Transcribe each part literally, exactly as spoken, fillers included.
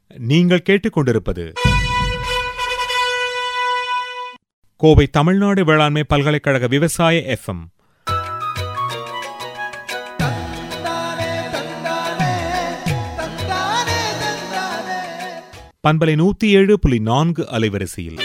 நீங்கள் கேட்டுக்கொண்டிருப்பது கோவை தமிழ்நாடு வேளாண்மை பல்கலைக்கழக விவசாய எஃப் எம். பண்பலை நூத்தி ஏழு புள்ளி நான்கு அலைவரிசையில்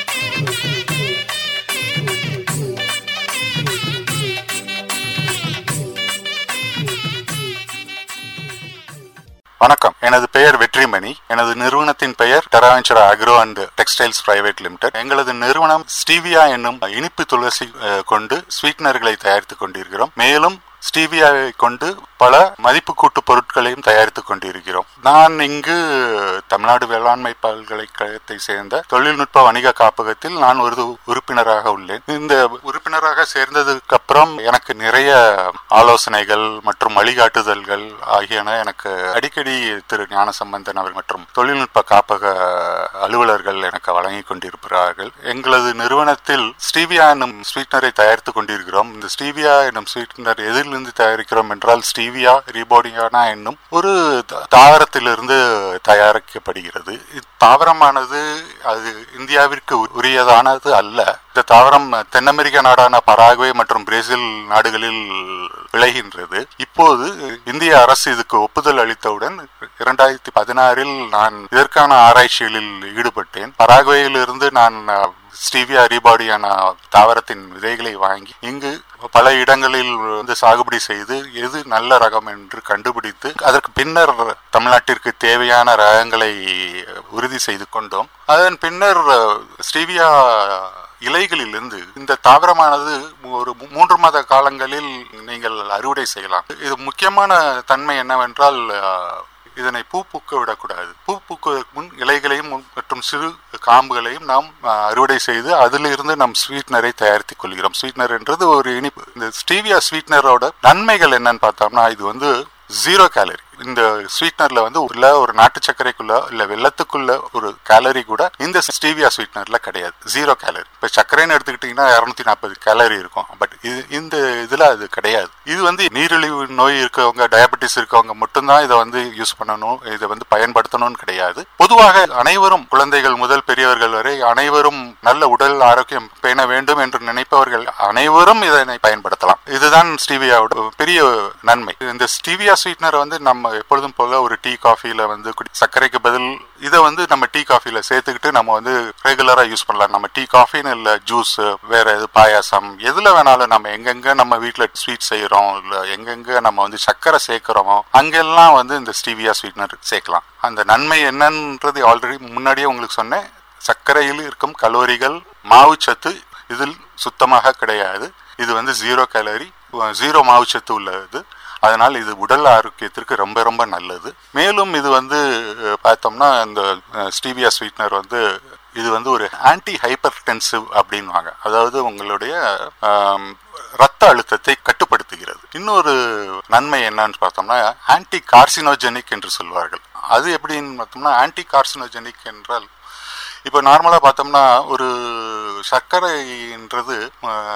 வணக்கம். எனது பெயர் வெற்றிமணி. எனது நிறுவனத்தின் பெயர் Terraventure agro and textiles private limited. எங்களது நிறுவனம் ஸ்டீவியா என்னும் இனிப்பு துளசி கொண்டு ஸ்வீட்னர்களை தயாரித்துக் கொண்டிருக்கிறோம். மேலும் ஸ்டீவியாவை கொண்டு பல மதிப்பு கூட்டு பொருட்களையும் தயாரித்துக் கொண்டிருக்கிறோம். நான் இங்கு தமிழ்நாடு வேளாண்மை பல்கலைக்கழகத்தை சேர்ந்த தொழில்நுட்ப வணிக காப்பகத்தில் நான் ஒரு உறுப்பினராக உள்ளேன். இந்த உறுப்பினராக சேர்ந்ததுக்கு அப்புறம் எனக்கு நிறைய ஆலோசனைகள் மற்றும் வழிகாட்டுதல்கள் ஆகியன எனக்கு அடிக்கடி திரு ஞானசம்பந்தன் அவர் மற்றும் தொழில்நுட்ப காப்பக அலுவலர்கள் எனக்கு வழங்கி கொண்டிருக்கிறார்கள். எங்களது நிறுவனத்தில் ஸ்டீவியா என்னும் ஸ்வீட்னரை தயாரித்துக் கொண்டிருக்கிறோம். இந்த ஸ்டீவியா என்னும் ஸ்வீட்னர் எதிலிருந்து தயாரிக்கிறோம் என்றால் ஸ்டீவியா ரிபோடியானா என்னும் ஒரு தாவரத்திலிருந்து தயாரிக்கப்படுகிறது. இத்தாவரமானது அது இந்தியாவிற்கு உரியதானது அல்ல. இந்த தாவரம் தென் அமெரிக்க நாடான பராகுவே மற்றும் பிரேசில் நாடுகளில் விளைகின்றது. இப்போது இந்திய அரசு இதுக்கு ஒப்புதல் அளித்தவுடன் இரண்டாயிரத்தி பதினாறில் நான் இதற்கான ஆராய்ச்சிகளில் ஈடுபட்டேன். பராகுவேயிலிருந்து நான் ஸ்டீவியா ரிபாடியான தாவரத்தின் விதைகளை வாங்கி இங்கு பல இடங்களில் வந்து சாகுபடி செய்து எது நல்ல ரகம் என்று கண்டுபிடித்து அதற்கு பின்னர் தமிழ்நாட்டிற்கு தேவையான ரகங்களை உறுதி செய்து கொண்டோம். அதன் பின்னர் ஸ்டீவியா இலைகளிலிருந்து இந்த தாவரமானது ஒரு மூன்று மாத காலங்களில் நீங்கள் அறுவடை செய்யலாம். இது முக்கியமான தன்மை என்னவென்றால் இதனை பூ பூக்க விடக்கூடாது. பூ பூக்குவதற்கு முன் இலைகளையும் மற்றும் சிறு காம்புகளையும் நாம் அறுவடை செய்து அதிலிருந்து நம் ஸ்வீட்னரை தயாரித்துக் கொள்கிறோம். ஸ்வீட்னர் என்றது ஒரு இனிப்பு. இந்த ஸ்டீவியா ஸ்வீட்னரோட நன்மைகள் என்னன்னு பார்த்தோம்னா இது வந்து ஜீரோ கேலரி. இந்த ஸ்வீட்னர்ல வந்து உள்ள ஒரு நாட்டு சர்க்கரைக்குள்ள இல்ல வெள்ளத்துக்குள்ள ஒரு கேலரி கூட இந்த ஸ்டீவியா ஸ்வீட்னர்ல கிடையாது. Zero calorie. இப்ப சர்க்கரைன்னு எடுத்துக்கிட்டீங்கன்னா இருநூத்தி நாற்பது கேலரி இருக்கும். பட் இது இந்த இதுல அது கிடையாது. இது வந்து நீரிழிவு நோய் இருக்கவங்க, டயபெட்டிஸ் இருக்கவங்க மட்டும்தான் இதை வந்து யூஸ் பண்ணணும், இதை வந்து பயன்படுத்தணும்னு கிடையாது. பொதுவாக அனைவரும், குழந்தைகள் முதல் பெரியவர்கள் வரை அனைவரும் நல்ல உடல் ஆரோக்கியம் பேண வேண்டும் என்று நினைப்பவர்கள் அனைவரும் இதனை பயன்படுத்தலாம். இதுதான் ஸ்டீவியாவோட பெரிய நன்மை. இந்த ஸ்டீவியா ஸ்வீட்னர் வந்து நம்ம எப்பொழுதும் போல ஒரு டீ காஃபில வந்து சர்க்கரைக்கு பதில் இதை வந்து நம்ம டீ காஃபில சேர்த்துக்கிட்டு நம்ம வந்து ரெகுலரா யூஸ் பண்ணலாம். நம்ம டீ காஃபின்னு இல்ல, ஜூஸ், வேற எது பாயாசம், எதுல வேணாலும் நம்ம எங்கெங்க நம்ம வீட்டுல ஸ்வீட் செய்யறோம் இல்ல எங்கெங்க நம்ம வந்து சர்க்கரை சேர்க்கிறோமோ அங்கெல்லாம் வந்து இந்த ஸ்டீவியா ஸ்வீட்னர் சேர்க்கலாம். அந்த நன்மை என்னன்றது ஆல்ரெடி முன்னாடியே உங்களுக்கு சொன்னேன். சர்க்கரையில் இருக்கும் கலோரிகள், மாவுச்சத்து இதில் சுத்தமாக கிடையாது. இது வந்து ஜீரோ கேலரி, ஜீரோ மாவுச்சத்து உள்ளது. அதனால் இது உடல் ஆரோக்கியத்திற்கு ரொம்ப ரொம்ப நல்லது. மேலும் இது வந்து பார்த்தோம்னா இந்த ஸ்டீவியா ஸ்வீட்னர் வந்து இது வந்து ஒரு ஆன்டி ஹைப்பர்டென்சிவ் அப்படின்வாங்க. அதாவது உங்களுடைய ரத்த அழுத்தத்தை கட்டுப்படுத்துகிறது. இன்னொரு நன்மை என்னன்னு பார்த்தோம்னா ஆன்டி கார்சினோஜெனிக் என்று சொல்வார்கள். அது எப்படின்னு பார்த்தோம்னா ஆன்டி கார்சினோஜெனிக் என்றால் இப்போ நார்மலாக பார்த்தோம்னா ஒரு சர்க்கரைன்றது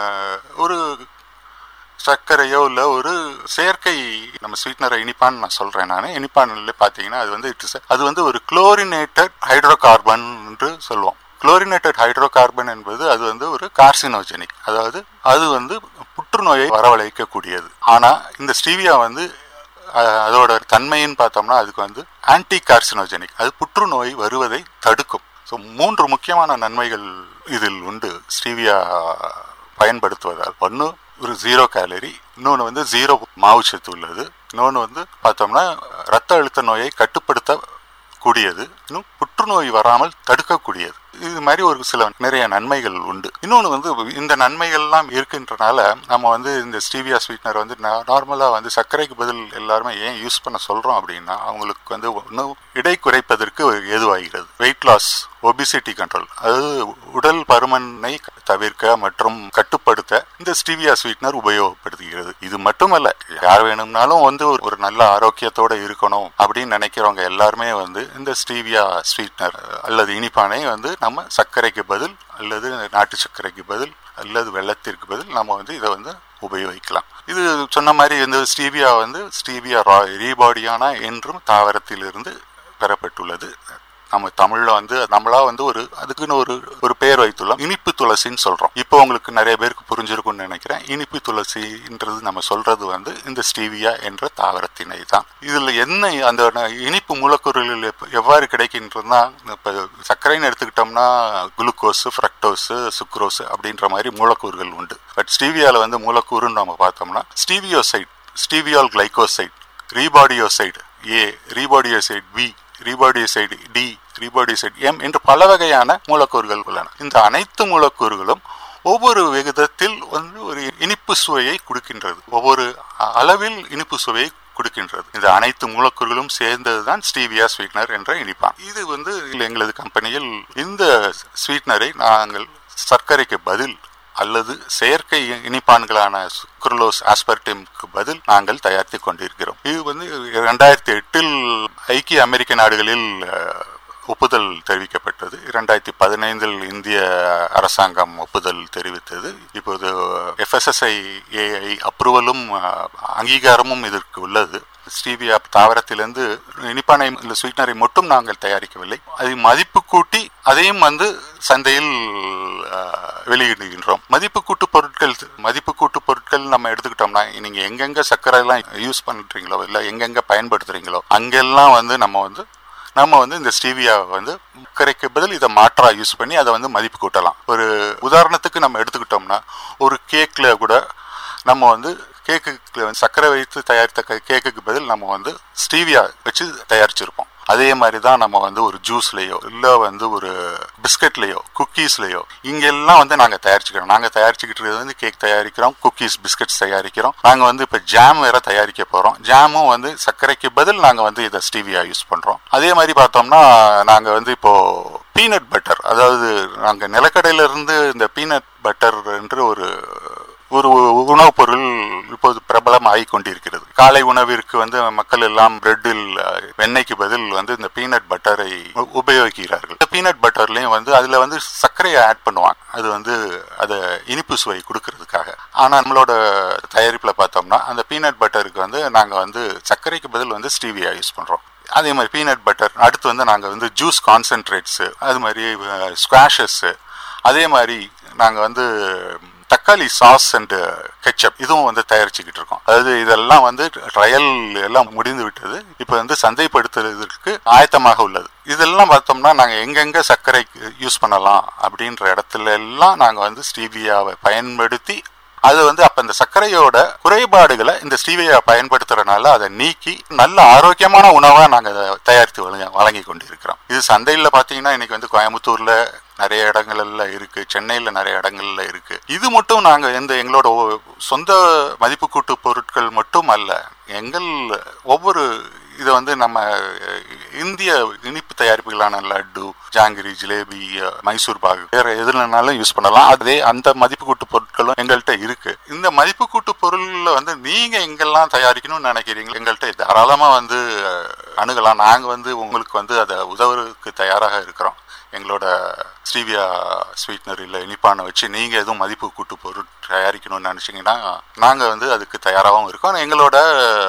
ஒரு சர்க்கரையோ இல்லை ஒரு செயற்கை நம்ம ஸ்வீட்னரை இனிப்பான்னு நான் சொல்கிறேன். நான் இனிப்பான்ல பார்த்தீங்கன்னா அது வந்து இட்ஸ் அது வந்து ஒரு குளோரினேட்டட் ஹைட்ரோ கார்பன் என்று சொல்லுவோம். குளோரினேட்டட் ஹைட்ரோ கார்பன் என்பது அது வந்து ஒரு கார்சினோஜெனிக், அதாவது அது வந்து புற்றுநோயை வரவழைக்கக்கூடியது. ஆனால் இந்த ஸ்டீவியா வந்து அதோட தன்மைன்னு பார்த்தோம்னா அதுக்கு வந்து ஆன்டி கார்சினோஜெனிக், அது புற்றுநோய் வருவதை தடுக்கும். ஸோ மூன்று முக்கியமான நன்மைகள் இதில் உண்டு ஸ்டீவியா பயன்படுத்துவதால். ஒன்று ஒரு ஜீரோ கேலரி, இன்னொன்று வந்து ஜீரோ மாவுச்சத்து உள்ளது, இன்னொன்று வந்து பார்த்தோம்னா ரத்த அழுத்த நோயை கட்டுப்படுத்த கூடியது, இன்னும் புற்றுநோய் வராமல் தடுக்கக்கூடியது. இது மாதிரி ஒரு சில நிறைய நன்மைகள் உண்டு. இன்னொன்று வந்து இந்த நன்மைகள்லாம் இருக்கின்றனால நம்ம வந்து இந்த ஸ்டீவியா ஸ்வீட்னர் வந்து நார்மலாக வந்து சர்க்கரைக்கு பதில் எல்லாருமே ஏன் யூஸ் பண்ண சொல்கிறோம் அப்படின்னா அவங்களுக்கு வந்து இன்னும் இடை குறைப்பதற்கு ஏதுவாகிறது. வெயிட் லாஸ், ஒபிசிட்டி கண்ட்ரோல், அதாவது உடல் பருமனை தவிர்க்க மற்றும் கட்டுப்படுத்த இந்த ஸ்டீவியா ஸ்வீட்னர் உபயோகப்படுத்துகிறது. இது மட்டுமல்ல, யார் வேணும்னாலும் வந்து ஒரு நல்ல ஆரோக்கியத்தோட இருக்கணும் அப்படின்னு நினைக்கிறவங்க எல்லாருமே வந்து இந்த ஸ்டீவியா ஸ்வீட்னர் அல்லது இனிப்பானை வந்து நம்ம சர்க்கரைக்கு பதில் அல்லது நாட்டு சர்க்கரைக்கு பதில் அல்லது வெள்ளத்திற்கு பதில் நம்ம வந்து இதை வந்து உபயோகிக்கலாம். இது சொன்ன மாதிரி இந்த ஸ்டீவியா வந்து ஸ்டீவியா ரிபாடியானா என்றும் தாவரத்திலிருந்து பெறப்பட்டுள்ளது. நம்ம தமிழ்ல வந்து நம்மளா வந்து ஒரு அதுக்குன்னு ஒரு ஒரு பெயர் வைத்துள்ளோம், இனிப்பு துளசின்னு சொல்றோம். இப்போ உங்களுக்கு நிறைய பேருக்கு புரிஞ்சிருக்கும்னு நினைக்கிறேன். இனிப்பு துளசின்றது நம்ம சொல்றது வந்து இந்த ஸ்டீவியா என்ற தாவரத்தினை தான். இதுல என்ன அந்த இனிப்பு மூலக்கூறுகள் எவ்வாறு கிடைக்கின்றதுன்னா, இப்ப சர்க்கரைன்னு எடுத்துக்கிட்டோம்னா குளுக்கோஸ், ஃப்ரக்டோஸ், சுக்ரோஸ் அப்படின்ற மாதிரி மூலக்கூறுகள் உண்டு. பட் ஸ்டீவியால வந்து மூலக்கூறுன்னு நம்ம பார்த்தோம்னா stevioside, steviol glycoside, rebaudioside A, rebaudioside B, rebaudioside D, rebaudioside M என்று பல வகையான மூலக்கூறுகள் உள்ளன. இந்த அனைத்து மூலக்கூறுகளும் ஒவ்வொரு விகிதத்தில் வந்து ஒரு இனிப்பு சுவையை கொடுக்கின்றது, ஒவ்வொரு அளவில் இனிப்பு சுவையை கொடுக்கின்றது. இந்த அனைத்து மூலக்கூறுகளும் சேர்ந்ததுதான் ஸ்டீவியா ஸ்வீட்னர் என்ற இனிப்பான். இது வந்து எங்களது கம்பெனியில் இந்த ஸ்வீட்னரை நாங்கள் சர்க்கரைக்கு பதில் அல்லது செயற்கை இனிப்பான்களான சுக்ரலோஸ், ஆஸ்பர்டிமுக்கு பதில் நாங்கள் தயாரித்து கொண்டிருக்கிறோம். இது வந்து இரண்டாயிரத்தி எட்டில் ஐக்கிய அமெரிக்க நாடுகளில் ஒப்புதல் தெரிவிக்கப்பட்டது. இரண்டாயிரத்தி பதினைந்தில் இந்திய அரசாங்கம் ஒப்புதல் தெரிவித்தது. இப்போது எஃப்எஸ்எஸ்ஐ ஏஐ அப்ரூவலும் அங்கீகாரமும் இதற்கு உள்ளது. ஸ்டீவியா தாவரத்திலிருந்து இனிப்பானை ஸ்வீட்னரை மட்டும் நாங்கள் தயாரிக்கவில்லை, அதை மதிப்பு கூட்டி அதையும் வந்து சந்தையில் வெளியிடுகின்றோம். மதிப்பு கூட்டு பொருட்கள் மதிப்பு கூட்டு பொருட்கள் நம்ம எடுத்துக்கிட்டோம்னா, நீங்க எங்கெங்க சர்க்கரை எல்லாம் யூஸ் பண்றீங்களோ இல்ல எங்கெங்க பயன்படுத்துறீங்களோ அங்கெல்லாம் வந்து நம்ம வந்து நம்ம வந்து இந்த ஸ்டீவியாவை வந்து சர்க்கரைக்கு பதில் இதை மாற்றா யூஸ் பண்ணி அதை வந்து மதிப்பு கூட்டலாம். ஒரு உதாரணத்துக்கு நம்ம எடுத்துக்கிட்டோம்னா, ஒரு கேக்ல கூட நம்ம வந்து கேக்குல வந்து சர்க்கரை வைத்து தயாரித்த கேக்குக்கு பதில் நம்ம வந்து ஸ்டீவியா வச்சு தயாரிச்சிருப்போம். அதே மாதிரி தான் நம்ம வந்து ஒரு ஜூஸ்லயோ இல்ல வந்து ஒரு பிஸ்கட்லயோ குக்கீஸ்லயோ இங்கெல்லாம் வந்து நாங்க தயாரிச்சுக்கிறோம். நாங்க தயாரிச்சுக்கிட்டு வந்து கேக் தயாரிக்கிறோம், குக்கீஸ், பிஸ்கட்ஸ் தயாரிக்கிறோம். நாங்க வந்து இப்ப ஜாம் வேற தயாரிக்க போறோம். ஜாமும் வந்து சர்க்கரைக்கு பதில் நாங்க வந்து இதை ஸ்டீவியா யூஸ் பண்றோம். அதே மாதிரி பார்த்தோம்னா நாங்க வந்து இப்போ பீனட் பட்டர், அதாவது நாங்க நிலக்கடையில இருந்து இந்த பீனட் பட்டர் என்று ஒரு ஒரு உணவுப் பொருள் இப்போது பிரபலம் ஆகி கொண்டிருக்கிறது. காலை உணவிற்கு வந்து மக்கள் எல்லாம் பிரெட்டில் வெண்ணெய்க்கு பதில் வந்து இந்த பீனட் பட்டரை உபயோகிக்கிறார்கள். இந்த பீனட் பட்டர்லயும் வந்து அதுல வந்து சர்க்கரையை ஆட் பண்ணுவாங்க, அது வந்து அதை இனிப்பு சுவை கொடுக்கறதுக்காக. ஆனா நம்மளோட தயாரிப்புல பார்த்தோம்னா அந்த பீனட் பட்டருக்கு வந்து நாங்க வந்து சர்க்கரைக்கு பதில் வந்து ஸ்டீவியா யூஸ் பண்றோம். அதே மாதிரி பீனட் பட்டர் அடுத்து வந்து நாங்க வந்து ஜூஸ் கான்சென்ட்ரேட்ஸ், அது மாதிரி ஸ்குவாஷஸ், அதே மாதிரி நாங்க வந்து தக்காளி சாஸ் அண்ட் கெச்சப் இதுவும் வந்து தயாரிச்சுக்கிட்டு இருக்கோம். அதாவது இதெல்லாம் வந்து ட்ரையல் எல்லாம் முடிந்து விட்டது, இப்ப வந்து சந்தைப்படுத்துறதுக்கு ஆயத்தமாக உள்ளது. இதெல்லாம் பார்த்தோம்னா நாங்க எங்கெங்க சர்க்கரை யூஸ் பண்ணலாம் அப்படின்ற இடத்துல எல்லாம் நாங்க வந்து ஸ்டீவியாவை பயன்படுத்தி அது வந்து அப்ப இந்த சர்க்கரையோட குறைபாடுகளை இந்த ஸ்டீவியா பயன்படுத்துறதுனால அதை நீக்கி நல்ல ஆரோக்கியமான உணவா நாங்க தயாரித்து வழங்கி கொண்டிருக்கிறோம். இது சந்தையில பாத்தீங்கன்னா இன்னைக்கு வந்து கோயம்புத்தூர்ல நிறைய இடங்கள்ல இருக்கு, சென்னையில நிறைய இடங்கள்ல இருக்கு. இது மட்டும் நாங்க எந்த எங்களோட சொந்த மதிப்பு கூட்டு பொருட்கள் மட்டும் அல்ல, எங்கள் ஒவ்வொரு இதை வந்து நம்ம இந்திய இனிப்பு தயாரிப்புகளான லட்டு, ஜாங்கிரி, ஜிலேபி, மைசூர் பாகு வேற எதுனாலும் யூஸ் பண்ணலாம். அதே அந்த மதிப்பு கூட்டு பொருட்களும் எங்கள்கிட்ட இருக்கு. இந்த மதிப்பு கூட்டு பொருள்ல வந்து நீங்க எங்கெல்லாம் தயாரிக்கணும்னு நினைக்கிறீங்க எங்கள்கிட்ட தாராளமா வந்து அணுகலாம். நாங்க வந்து உங்களுக்கு வந்து அதை உதவுறதுக்கு தயாராக இருக்கிறோம். எங்களோட ஸ்டீவியா ஸ்வீட்னர் இல்லை இனிப்பானை வச்சு நீங்க எதுவும் மதிப்பு கூட்டு பொருள் தயாரிக்கணும்னு நினைச்சீங்கன்னா நாங்க வந்து அதுக்கு தயாராகவும் இருக்கோம். எங்களோட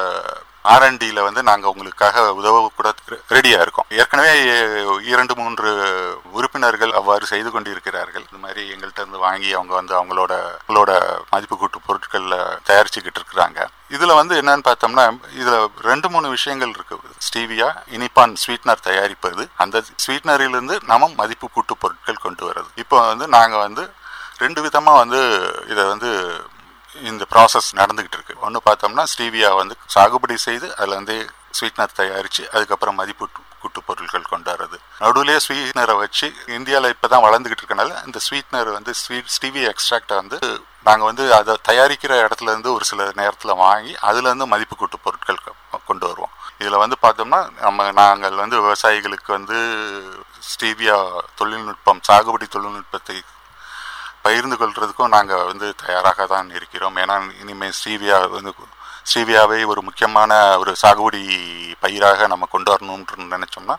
ஆர் அண்ட் டில வந்து நாங்க உங்களுக்காக உதவ கூட ரெடியா இருக்கோம். ஏற்கனவே இரண்டு மூன்று உறுப்பினர்கள் அவ்வாறு செய்து கொண்டிருக்கிறார்கள். இந்த மாதிரி எங்கள்கிட்ட இருந்து வாங்கி அவங்க வந்து அவங்களோட அவங்களோட மதிப்பு கூட்டு பொருட்கள்ல தயாரிச்சுக்கிட்டு இருக்கிறாங்க. இதுல வந்து என்னன்னு பார்த்தோம்னா இதுல ரெண்டு மூணு விஷயங்கள் இருக்கு. ஸ்டீவியா இனிப்பான் ஸ்வீட்னர் தயாரிப்பது, அந்த ஸ்வீட்னரிலிருந்து நம்ம மதிப்பு கூட்டு பொருட்கள் கொண்டு வர்றது. இப்போ வந்து நாங்க வந்து ரெண்டு விதமா வந்து இதை வந்து இந்த ப்ராசஸ் நடந்துகிட்டு இருக்கு. ஒன்று பார்த்தோம்னா ஸ்டீவியா வந்து சாகுபடி செய்து அதுல வந்து ஸ்வீட்னர் தயாரிச்சு அதுக்கப்புறம் மதிப்பு கூட்டு பொருட்கள் கொண்டாடுறது. நடுவுலேயே ஸ்வீட்னரை வச்சு இந்தியாவில் இப்பதான் வளர்ந்துகிட்டு இருக்கனால இந்த ஸ்வீட்னர் வந்து ஸ்வீட் ஸ்டீவியா எக்ஸ்ட்ராக்டை வந்து நாங்க வந்து அதை தயாரிக்கிற இடத்துல இருந்து ஒரு சில நேரத்துல வாங்கி அதுல இருந்து மதிப்பு கூட்டு பொருட்கள் கொண்டு வருவோம். இதுல வந்து பார்த்தோம்னா நம்ம நாங்கள் வந்து விவசாயிகளுக்கு வந்து ஸ்டீவியா தொழில்நுட்பம், சாகுபடி தொழில்நுட்பத்தை பகிர்ந்து கொள்றதுக்கும் நாங்க வந்து தயாராக தான் இருக்கிறோம். ஏன்னா இனிமேல் ஸ்டீவியா வந்து ஸ்டீவியாவை ஒரு முக்கியமான ஒரு சாகுபடி பயிராக நம்ம கொண்டு வரணும்னு நினைச்சோம்னா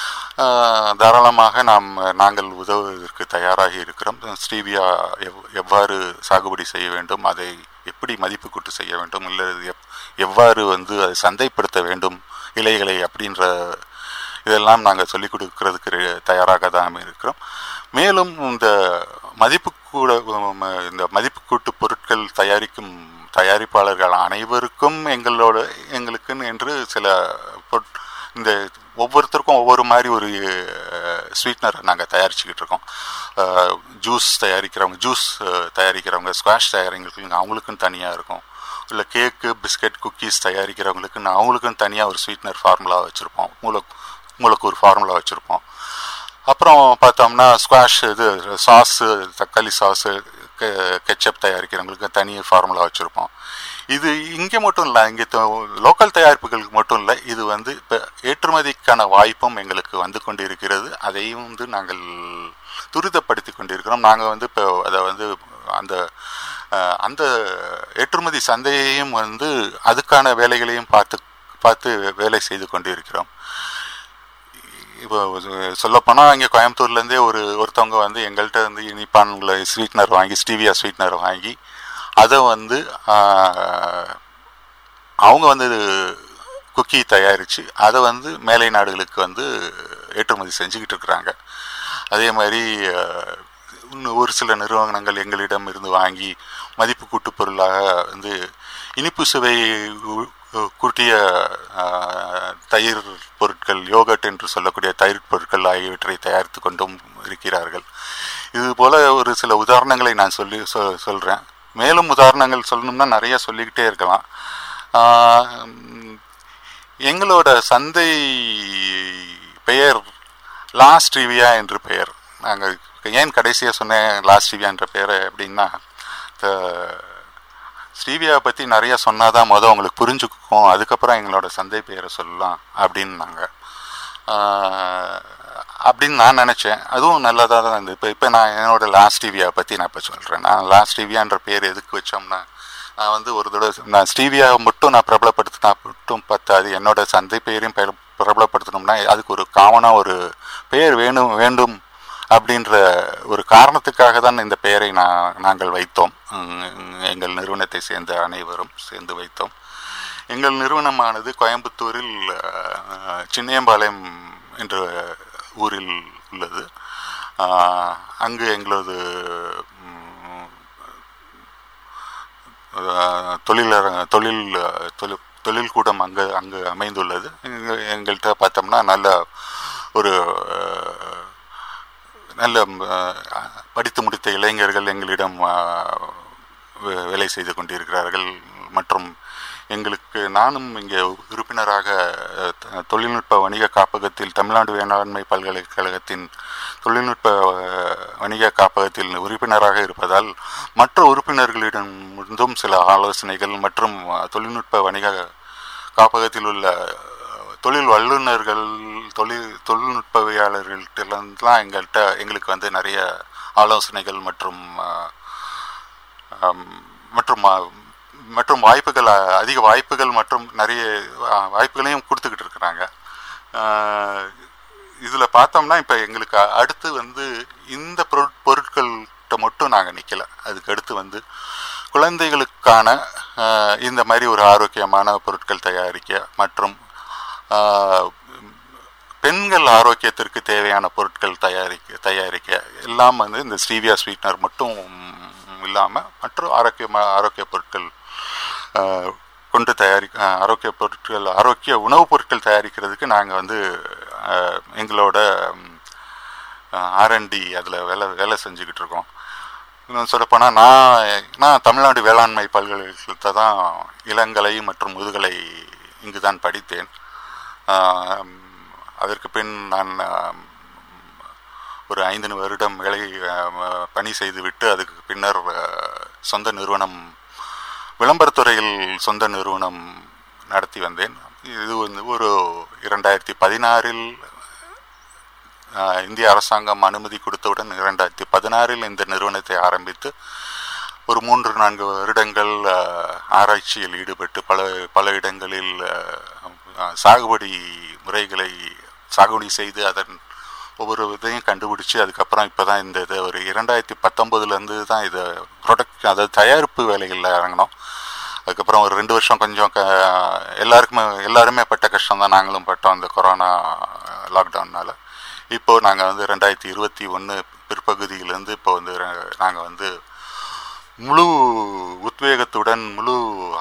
தாராளமாக நாம் நாங்கள் உதவுவதற்கு தயாராக இருக்கிறோம். ஸ்டீவியா எவ் எவ்வாறு சாகுபடி செய்ய வேண்டும், அதை எப்படி மதிப்பு கூட்டு செய்ய வேண்டும், இல்லை எவ்வாறு வந்து அதை சந்தைப்படுத்த வேண்டும் இலைகளை அப்படின்ற இதெல்லாம் நாங்கள் சொல்லிக் கொடுக்கறதுக்கு தயாராக தான் இருக்கிறோம். மேலும் இந்த மதிப்பு கூட இந்த மதிப்பு கூட்டு பொருட்கள் தயாரிக்கும் தயாரிப்பாளர்கள் அனைவருக்கும் எங்களோட எங்களுக்குன்னு என்று சில பொருட் இந்த ஒவ்வொருத்தருக்கும் ஒவ்வொரு மாதிரி ஒரு ஸ்வீட்னர் நாங்கள் தயாரிச்சுக்கிட்டு இருக்கோம். ஜூஸ் தயாரிக்கிறவங்க ஜூஸ் தயாரிக்கிறவங்க ஸ்குவாஷ் தயாரிக்கிறவங்களுக்கு அவங்களுக்குன்னு தனியாக இருக்கும். இல்லை கேக்கு பிஸ்கட் குக்கீஸ் தயாரிக்கிறவங்களுக்குன்னு அவங்களுக்குன்னு தனியாக ஒரு ஸ்வீட்னர் ஃபார்முலா வச்சுருப்போம். மூல மூலக்கூறு ஃபார்முலா வச்சுருப்போம். அப்புறம் பார்த்தோம்னா ஸ்குவாஷ் இது சாஸு தக்காளி சாஸு கெச்சப் தயாரிக்கிறவங்களுக்கு தனி ஃபார்முலா வச்சுருப்போம். இது இங்கே மட்டும் இல்லை, இங்கே லோக்கல் தயாரிப்புகளுக்கு மட்டும் இல்லை, இது வந்து இப்போ ஏற்றுமதிக்கான வாய்ப்பும் எங்களுக்கு வந்து கொண்டு இருக்கிறது. அதையும் வந்து நாங்கள் துரிதப்படுத்தி கொண்டிருக்கிறோம். நாங்கள் வந்து இப்போ அதை வந்து அந்த அந்த ஏற்றுமதி சந்தையையும் வந்து அதுக்கான வேலைகளையும் பார்த்து பார்த்து வேலை செய்து கொண்டிருக்கிறோம். இப்போ சொல்லப்போனால் இங்கே கோயம்புத்தூர்லேருந்தே ஒரு ஒருத்தவங்க வந்து எங்கள்கிட்ட வந்து இனிப்பான்களை ஸ்வீட்னர் வாங்கி ஸ்டீவியா ஸ்வீட்னர் வாங்கி அதை வந்து அவங்க வந்து குக்கி தயாரித்து அதை வந்து மேலை நாடுகளுக்கு வந்து ஏற்றுமதி செஞ்சுக்கிட்டு இருக்கிறாங்க. அதே மாதிரி இன்னும் ஒரு சில நிறுவனங்கள் எங்களிடம் இருந்து வாங்கி மதிப்பு கூட்டு பொருளாக வந்து இனிப்பு சுவை கூட்டிய தயிர் பொருட்கள் யோகட் என்று சொல்லக்கூடிய தயிர் பொருட்கள் ஆகியவற்றை தயாரித்து கொண்டும் இருக்கிறார்கள். இது போல ஒரு சில உதாரணங்களை நான் சொல்லி சொல்கிறேன். மேலும் உதாரணங்கள் சொல்லணும்னா நிறைய சொல்லிக்கிட்டே இருக்கலாம். எங்களோட சந்தை பெயர் லா ஸ்டீவியா என்று பெயர். நாங்கள் ஏன் கடைசியாக சொன்னேன் லா ஸ்டீவியா என்ற பெயரை அப்படின்னா, ஸ்டீவியா பற்றி நிறையா சொன்னாதான் மொதல் உங்களுக்கு புரிஞ்சுக்கும், அதுக்கப்புறம் எங்களோட சந்தை பெயரை சொல்லலாம் அப்படின்னு நாங்கள் அப்படின்னு நான் நினச்சேன். அதுவும் நல்லதாக தான் இருந்தது. இப்போ இப்போ நான் என்னோட லா ஸ்டீவியா பற்றி நான் இப்போ சொல்கிறேன். நான் லா ஸ்டீவியான்ற பேர் எதுக்கு வச்சோம்னா, நான் வந்து ஒரு தடவை நான் ஸ்டீவியா மட்டும் நான் பிரபலப்படுத்தினா மட்டும் பத்தாது, என்னோட சந்தை பெயரையும் பிரபலப்படுத்தணும்னா அதுக்கு ஒரு காமனாக ஒரு பெயர் வேணும் வேண்டும் அப்படின்ற ஒரு காரணத்துக்காக தான் இந்த பெயரை நான் நாங்கள் வைத்தோம். எங்கள் நிறுவனத்தை சேர்ந்த அனைவரும் சேர்ந்து வைத்தோம். எங்கள் நிறுவனமானது கோயம்புத்தூரில் சின்னையம்பாளையம் என்ற ஊரில் உள்ளது. அங்கு எங்களது தொழிலரங்க தொழில் தொழில் தொழில் கூடம் அங்கே அங்கு அமைந்துள்ளது. எங்கள்கிட்ட பார்த்தோம்னா நல்ல ஒரு நல்ல படித்து முடித்த இளைஞர்கள் எங்களிடம் வேலை செய்து கொண்டிருக்கிறார்கள். மற்றும் எங்களுக்கு நானும் இங்கே உறுப்பினராக தொழில்நுட்ப வணிக காப்பகத்தில் தமிழ்நாடு வேளாண்மை பல்கலைக்கழகத்தின் தொழில்நுட்ப வணிக காப்பகத்தில் உறுப்பினராக இருப்பதால் மற்ற உறுப்பினர்களிடமிருந்தும் சில ஆலோசனைகள் மற்றும் தொழில்நுட்ப வணிக காப்பகத்தில் உள்ள தொழில் வல்லுநர்கள் தொழில் தொழில்நுட்பவியாளர்கள்ட்டெல்லாம் எங்கள்கிட்ட எங்களுக்கு வந்து நிறைய ஆலோசனைகள் மற்றும் மற்றும் மற்றும் வாய்ப்புகள் அதிக வாய்ப்புகள் மற்றும் நிறைய வாய்ப்புகளையும் கொடுத்துக்கிட்டு இருக்கிறாங்க. இதில் பார்த்தோம்னா இப்போ எங்களுக்கு அடுத்து வந்து இந்த பொருட் பொருட்கள்கிட்ட மட்டும் நாங்கள் நிற்கலை. அதுக்கு அடுத்து வந்து குழந்தைகளுக்கான இந்த மாதிரி ஒரு ஆரோக்கியமான பொருட்கள் தயாரிக்க மற்றும் பெண்கள் ஆரோக்கியத்திற்கு தேவையான பொருட்கள் தயாரிக்க தயாரிக்க எல்லாம் வந்து இந்த ஸ்டீவியா ஸ்வீட்னர் மட்டும் இல்லாமல் மற்ற ஆரோக்கியமான ஆரோக்கிய பொருட்கள் கொண்டு தயாரி ஆரோக்கிய பொருட்கள் ஆரோக்கிய உணவுப் பொருட்கள் தயாரிக்கிறதுக்கு நாங்கள் வந்து எங்களோட ஆர்என்டி அதில் வேலை வேலை செஞ்சுக்கிட்டு இருக்கோம். இன்னும் சொல்லப்போனால் நான் நான் தமிழ்நாடு வேளாண்மை பல்கலைக்கழகத்தை தான் இளங்கலை மற்றும் முதுகலை இங்கு தான் படித்தேன். அதற்கு பின் நான் ஒரு ஐந்து வருடம் வேலை பணி செய்துவிட்டு அதுக்கு பின்னர் சொந்த நிறுவனம் விளம்பரத்துறையில் சொந்த நிறுவனம் நடத்தி வந்தேன். இது வந்து ஒரு இரண்டாயிரத்தி பதினாறில் இந்திய அரசாங்கம் அனுமதி கொடுத்தவுடன் இரண்டாயிரத்தி பதினாறில் இந்த நிறுவனத்தை ஆரம்பித்து ஒரு மூன்று நான்கு வருடங்கள் ஆராய்ச்சியில் ஈடுபட்டு பல பல இடங்களில் சாகுபடி முறைகளை சாகுபடி செய்து அதன் ஒவ்வொரு இதையும் கண்டுபிடிச்சி அதுக்கப்புறம் இப்போ தான் இந்த இதை ஒரு இரண்டாயிரத்தி பத்தொம்போதுலேருந்து தான் இதை ப்ரொடக்ட் அதாவது தயாரிப்பு வேலைகளில் இறங்கினோம். அதுக்கப்புறம் ஒரு ரெண்டு வருஷம் கொஞ்சம் க எல்லாருக்குமே எல்லாருமே பட்ட கஷ்டம் தான் நாங்களும் பட்டோம். இந்த கொரோனா லாக்டவுன்னால. இப்போது நாங்கள் வந்து ரெண்டாயிரத்தி இருபத்தி ஒன்று பிற்பகுதியிலேருந்து இப்போ வந்து நாங்கள் வந்து முழு உத்வேகத்துடன் முழு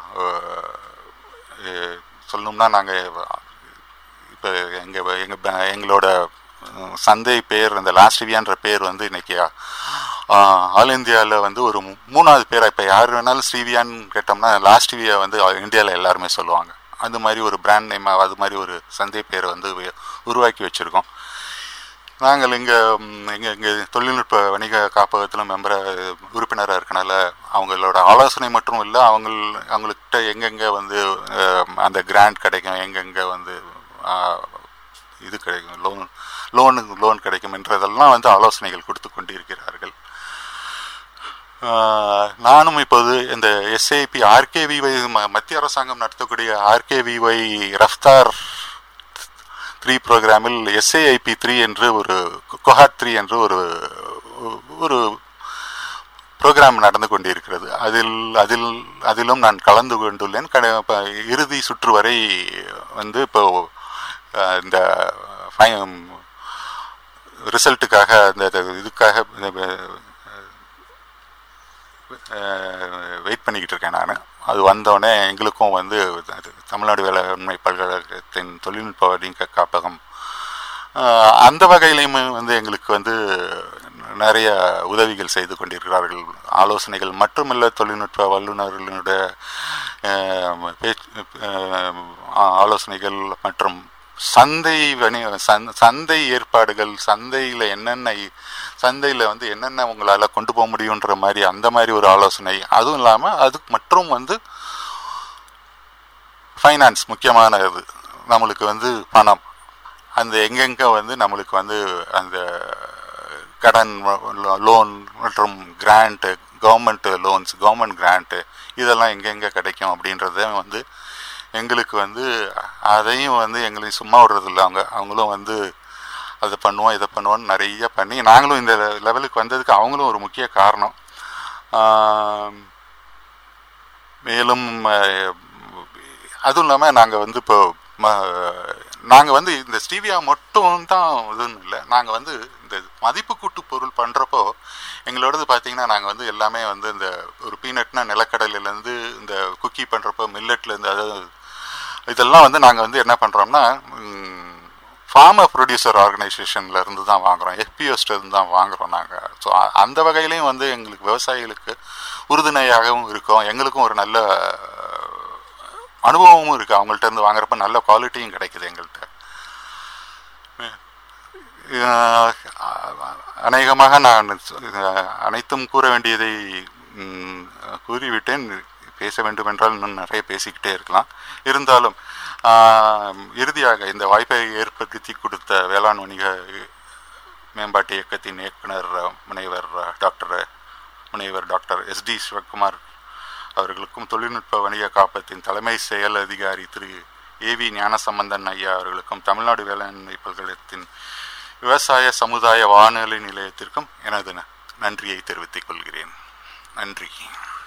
சொல்லணும்னா நாங்கள் இப்போ எங்கள் எங்கள் எங்களோட சந்தை பேர் இந்த லாஸ்டிவியான்ற பேர் வந்து இன்னைக்கு ஆல் இந்தியாவில் வந்து ஒரு மூணாவது பேராக, இப்போ யார் வேணாலும் ஸ்ரீவியான்னு கேட்டோம்னா லாஸ்டிவியா வந்து இந்தியாவில் எல்லாருமே சொல்லுவாங்க. அது மாதிரி ஒரு பிராண்ட் நேம், அது மாதிரி ஒரு சந்தை பேரை வந்து உருவாக்கி வச்சுருக்கோம். நாங்கள் இங்கே எங்கள் இங்கே தொழில்நுட்ப வணிக காப்பகத்திலும் மெம்பர உறுப்பினராக இருக்கனால அவங்களோட ஆலோசனை மட்டும் இல்லை, அவங்க அவங்கக்கிட்ட எங்கெங்கே வந்து அந்த கிராண்ட் கிடைக்கும், எங்கெங்கே வந்து இது கிடைக்கும், லோன் லோனு லோன் கிடைக்கும் என்றதெல்லாம் வந்து ஆலோசனைகள் கொடுத்து கொண்டிருக்கிறார்கள். நானும் இப்போது இந்த எஸ்ஐபி ஆர்கேவிஒய் மத்திய அரசாங்கம் நடத்தக்கூடிய ஆர்கேவிஒய் ரஃப்தார் த்ரீ ப்ரோக்ராமில் எஸ்ஏஐபி த்ரீ என்று ஒரு கொஹாட் த்ரீ என்று ஒரு ஒரு ப்ரோக்ராம் நடந்து கொண்டிருக்கிறது. அதில் அதில் அதிலும் நான் கலந்து கொண்டுள்ளேன். கட இறுதி சுற்று வரை வந்து இப்போ இந்த ரிசல்ட்டுக்காக இந்த இதுக்காக வெயிட் பண்ணிக்கிட்டு இருக்கேன் நான். அது வந்தோடனே எங்களுக்கும் வந்து தமிழ்நாடு வேளாண்மை பல்கலைக்கழகத்தின் தொழில்நுட்ப வணிக காப்பகம் அந்த வகையிலையும் வந்து எங்களுக்கு வந்து நிறைய உதவிகள் செய்து கொண்டிருக்கிறார்கள். ஆலோசனைகள் மட்டுமல்ல, தொழில்நுட்ப வல்லுநர்களுடைய ஆலோசனைகள் மற்றும் சந்தை வணி சந்தை ஏற்பாடுகள், சந்தையில் என்னென்ன சந்தையில் வந்து என்னென்ன உங்களால் கொண்டு போக முடியுன்ற மாதிரி அந்த மாதிரி ஒரு ஆலோசனை. அதுவும் இல்லாமல் அதுக்கு மற்றும் வந்து ஃபைனான்ஸ் முக்கியமானது. நம்மளுக்கு வந்து பணம் அந்த எங்கெங்கே வந்து நம்மளுக்கு வந்து அந்த கடன் லோன் மற்றும் grant, government loans, government grant இதெல்லாம் எங்கெங்கே கிடைக்கும் அப்படின்றத வந்து எங்களுக்கு வந்து அதையும் வந்து எங்களையும் சும்மா விடுறதில்ல. அவங்க அவங்களும் வந்து அதை பண்ணுவோம் இதை பண்ணுவோன்னு நிறைய பண்ணி நாங்களும் இந்த லெவலுக்கு வந்ததுக்கு அவங்களும் ஒரு முக்கிய காரணம். மேலும் அதுவும் இல்லாமல் நாங்கள் வந்து இப்போ நாங்கள் வந்து இந்த ஸ்டீவியா மட்டும் தான் இதுன்னு இல்லை, நாங்கள் வந்து இந்த மதிப்பு கூட்டு பொருள் பண்ணுறப்போ எங்களோடது பார்த்தீங்கன்னா நாங்கள் வந்து எல்லாமே வந்து இந்த ஒரு பீனட்னா நிலக்கடலையிலேருந்து இந்த குக்கி பண்ணுறப்போ மில்லட்லேருந்து, அதாவது இதெல்லாம் வந்து நாங்கள் வந்து என்ன பண்ணுறோம்னா ஃபார்மர் ப்ரொடியூசர் ஆர்கனைசேஷனில் இருந்து தான் வாங்குகிறோம், எஃபிஓஸ்லேருந்து தான் வாங்குகிறோம் நாங்கள். ஸோ அந்த வகையிலையும் வந்து எங்களுக்கு விவசாயிகளுக்கு உறுதுணையாகவும் இருக்கும், எங்களுக்கும் ஒரு நல்ல அனுபவமும் இருக்குது. அவங்கள்ட்ட இருந்து வாங்குறப்ப நல்ல குவாலிட்டியும் கிடைக்குது எங்கள்கிட்ட. அநேகமாக நான் அனைத்தும் கூற வேண்டியதை கூறிவிட்டேன். பேச வேண்டும் என்றால் இன்னும் நிறைய பேசிக்கிட்டே இருக்கலாம். இருந்தாலும் இறுதியாக இந்த வாய்ப்பை ஏற்படுத்தி கொடுத்த வேளாண் வணிக மேம்பாட்டு இயக்கத்தின் இயக்குனர் முனைவர் டாக்டர் முனைவர் டாக்டர் எஸ் டி சிவகுமார் அவர்களுக்கும், தொழில்நுட்ப வணிக காப்பகத்தின் தலைமை செயல் அதிகாரி திரு ஏ வி ஞானசம்பந்தன் ஐயா அவர்களுக்கும், தமிழ்நாடு வேளாண்மை பல்கலைக்கழகத்தின் விவசாய சமுதாய வானொலி நிலையத்திற்கும் எனது நன்றியை தெரிவித்துக் கொள்கிறேன். நன்றி.